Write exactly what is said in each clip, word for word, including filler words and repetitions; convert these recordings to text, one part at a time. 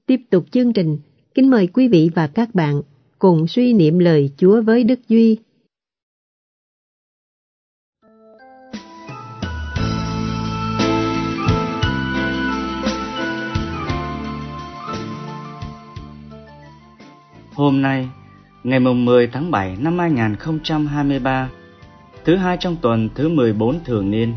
Tiếp tục chương trình, kính mời quý vị và các bạn cùng suy niệm lời Chúa với Đức Duy. Hôm nay, ngày mười tháng bảy năm hai nghìn không trăm hai mươi ba, thứ hai trong tuần thứ mười bốn thường niên.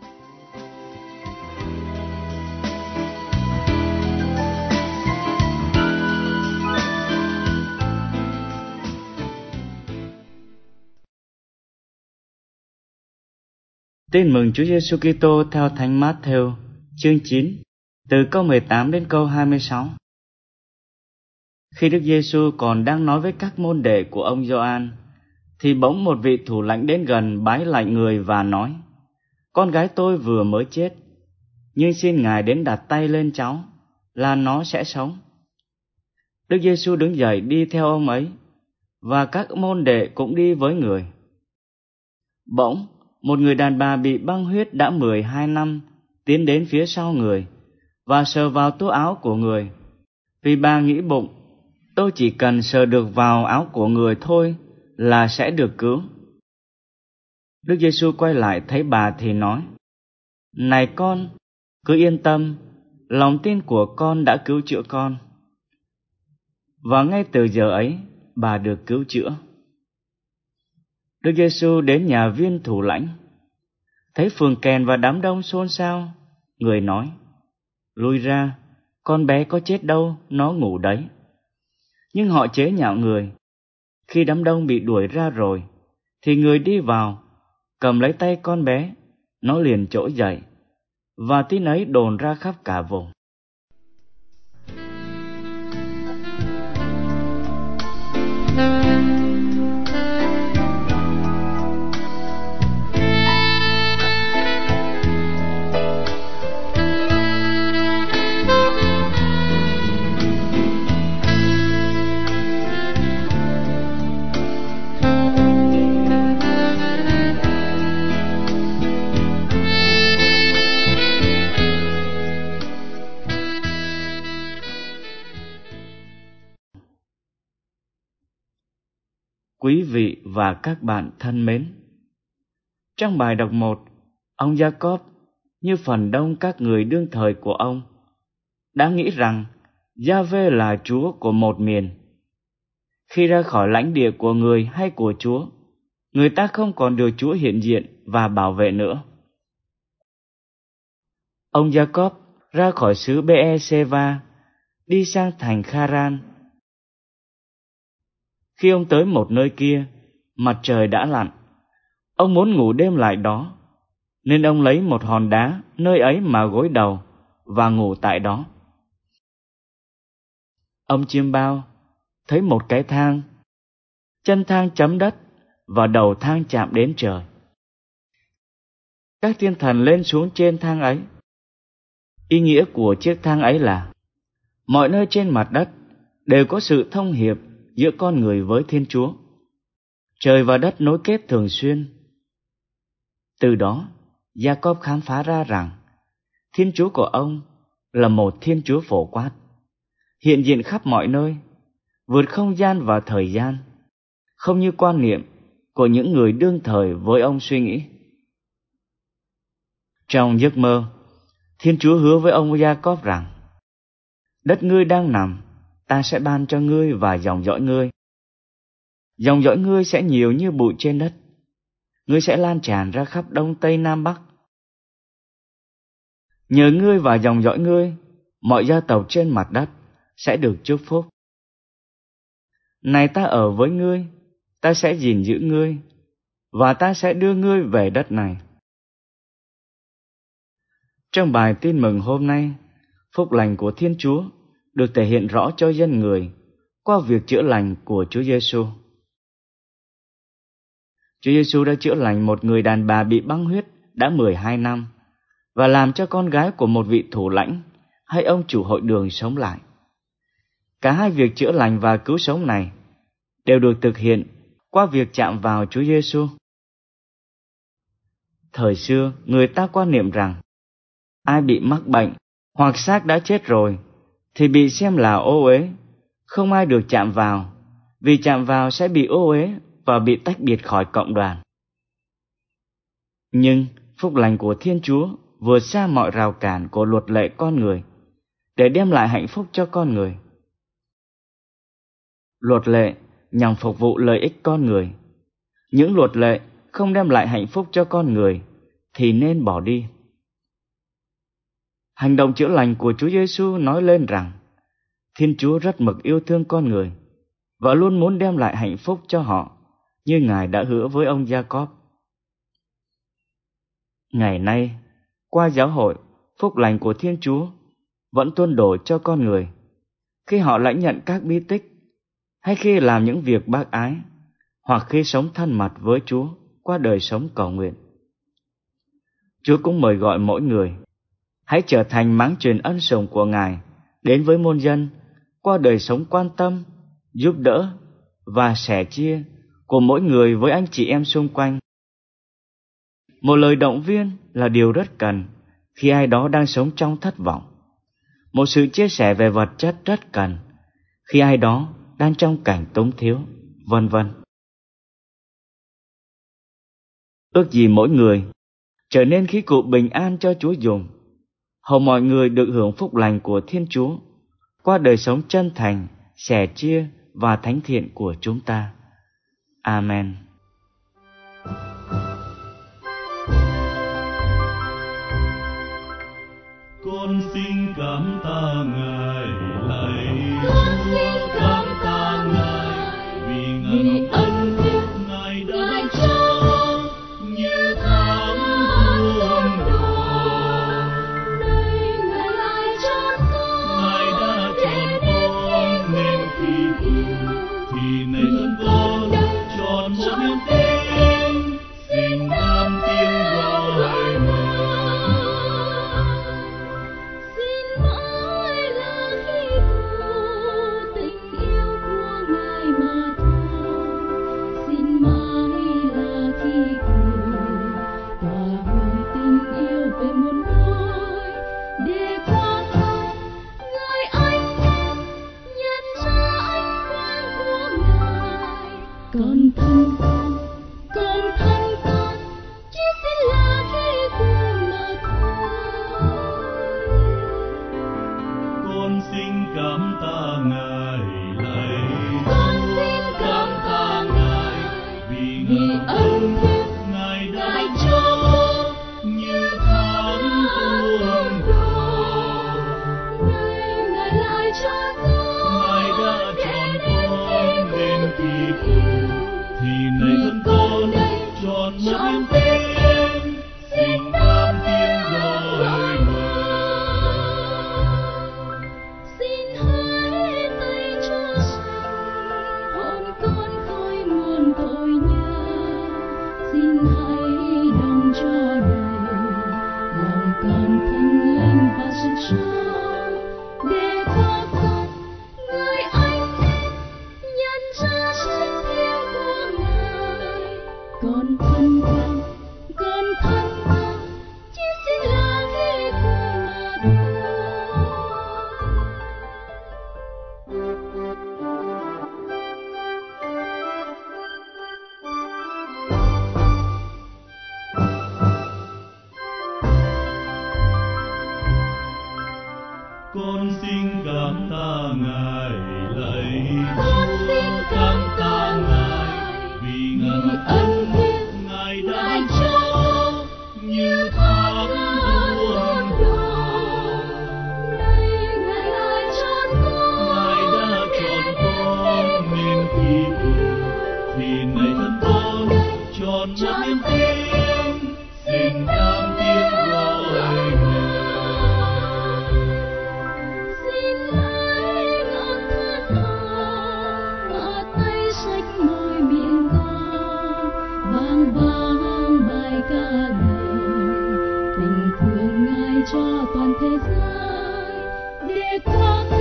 Tin mừng Chúa Giêsu Kitô theo Thánh Mát-thêu, chương chín, từ câu mười tám đến câu hai mươi sáu. Khi Đức Giêsu còn đang nói với các môn đệ của ông Gioan, thì bỗng một vị thủ lãnh đến gần bái lạy người và nói: Con gái tôi vừa mới chết, nhưng xin Ngài đến đặt tay lên cháu, là nó sẽ sống. Đức Giêsu đứng dậy đi theo ông ấy, và các môn đệ cũng đi với người. Bỗng, một người đàn bà bị băng huyết đã mười hai năm tiến đến phía sau người và sờ vào túi áo của người, vì bà nghĩ bụng: tôi chỉ cần sờ được vào áo của người thôi là sẽ được cứu. Đức Giêsu quay lại thấy bà thì nói: Này con, cứ yên tâm, lòng tin của con đã cứu chữa con. Và ngay từ giờ ấy, bà được cứu chữa. Đức Giêsu đến nhà viên thủ lãnh, thấy phường kèn và đám đông xôn xao, người nói: Lui ra, con bé có chết đâu, nó ngủ đấy. Nhưng họ chế nhạo người. Khi đám đông bị đuổi ra rồi, thì người đi vào, cầm lấy tay con bé, nó liền trỗi dậy, và tin ấy đồn ra khắp cả vùng. Quý vị và các bạn thân mến, trong bài đọc một, ông Jacob, như phần đông các người đương thời của ông, đã nghĩ rằng Giê-hô là Chúa của một miền. Khi ra khỏi lãnh địa của người hay của Chúa, người ta không còn được Chúa hiện diện và bảo vệ nữa. Ông Jacob ra khỏi xứ Bê-e-sê-va, đi sang thành Kha-ran. Khi ông tới một nơi kia, mặt trời đã lặn. Ông muốn ngủ đêm lại đó, nên ông lấy một hòn đá nơi ấy mà gối đầu và ngủ tại đó. Ông chiêm bao thấy một cái thang, chân thang chấm đất và đầu thang chạm đến trời. Các thiên thần lên xuống trên thang ấy. Ý nghĩa của chiếc thang ấy là mọi nơi trên mặt đất đều có sự thông hiệp giữa con người với Thiên Chúa. Trời và đất nối kết thường xuyên. Từ đó, Jacob khám phá ra rằng Thiên Chúa của ông là một Thiên Chúa phổ quát, hiện diện khắp mọi nơi, vượt không gian và thời gian, không như quan niệm của những người đương thời với ông suy nghĩ. Trong giấc mơ, Thiên Chúa hứa với ông Jacob rằng: Đất ngươi đang nằm, ta sẽ ban cho ngươi và dòng dõi ngươi. Dòng dõi ngươi sẽ nhiều như bụi trên đất. Ngươi sẽ lan tràn ra khắp đông tây nam bắc. Nhờ ngươi và dòng dõi ngươi, mọi gia tộc trên mặt đất sẽ được chúc phúc. Này, ta ở với ngươi, ta sẽ gìn giữ ngươi, và ta sẽ đưa ngươi về đất này. Trong bài tin mừng hôm nay, phúc lành của Thiên Chúa được thể hiện rõ cho dân người qua việc chữa lành của Chúa Giêsu. Chúa Giêsu đã chữa lành một người đàn bà bị băng huyết đã mười hai năm và làm cho con gái của một vị thủ lãnh hay ông chủ hội đường sống lại. Cả hai việc chữa lành và cứu sống này đều được thực hiện qua việc chạm vào Chúa Giêsu. Thời xưa, người ta quan niệm rằng ai bị mắc bệnh hoặc xác đã chết rồi thì bị xem là ô uế, không ai được chạm vào, vì chạm vào sẽ bị ô uế và bị tách biệt khỏi cộng đoàn. Nhưng phúc lành của Thiên Chúa vượt xa mọi rào cản của luật lệ con người để đem lại hạnh phúc cho con người. Luật lệ nhằm phục vụ lợi ích con người. Những luật lệ không đem lại hạnh phúc cho con người thì nên bỏ đi. Hành động chữa lành của Chúa Giêsu nói lên rằng Thiên Chúa rất mực yêu thương con người và luôn muốn đem lại hạnh phúc cho họ như Ngài đã hứa với ông Gia-cốp. Ngày nay, qua giáo hội, phúc lành của Thiên Chúa vẫn tuôn đổ cho con người khi họ lãnh nhận các bí tích, hay khi làm những việc bác ái, hoặc khi sống thân mật với Chúa qua đời sống cầu nguyện. Chúa cũng mời gọi mỗi người hãy trở thành máng truyền ân sủng của Ngài đến với muôn dân qua đời sống quan tâm, giúp đỡ và sẻ chia của mỗi người với anh chị em xung quanh. Một lời động viên là điều rất cần khi ai đó đang sống trong thất vọng. Một sự chia sẻ về vật chất rất cần khi ai đó đang trong cảnh túng thiếu, vân vân. Ước gì mỗi người trở nên khí cụ bình an cho Chúa dùng, hầu mọi người được hưởng phúc lành của Thiên Chúa qua đời sống chân thành, sẻ chia và thánh thiện của chúng ta. Amen. Con xin cảm tạ Ngài, lạy Chúa, cảm tạ Ngài vì Ngài ân phúc Ngài đã cho như tháng muôn độ. Này Ngài lại chọn con, Ngài đã chọn con nên khi yêu thì này thân con chọn một niềm tin, xin nam tiếng gọi mời. Con thân con, con thân con, chỉ xin là khi của mà thôi. Con xin cảm tạ Ngài, lạy Chúa, cảm tạ Ngài vì Ngài ân phúc Ngài đã cho như tháng muôn độ. Này Ngài lại cho con, Ngài đã chọn con nên kỳ yêu. Thì này thân con chọn một niềm tin, xin nam tiếng gọi mời. Xin hãy tay Chúa sạch hồn con khỏi muôn tội nhơ. Xin hãy đồng cho đầy lòng con thanh linh và sức sống để có con người anh nhận ra sự thiêng của Ngài. Con thân con, con thân con, chỉ xin là khi của mà thôi. Con xin cảm tạ Ngài, lạy Chúa, cảm tạ Ngài vì Ngài ân phúc Ngài đã cho như tháng muôn độ. Này Ngài lại chọn con, Ngài đã chọn con nên khi yêu thì này thân con chọn một niềm tin, xin nam tiếng gọi mời. Xin hãy ngọn thân hồn và tay sách môi miệng con, vang vang bài ca ngợi tình thương Ngài cho toàn thế giới để qua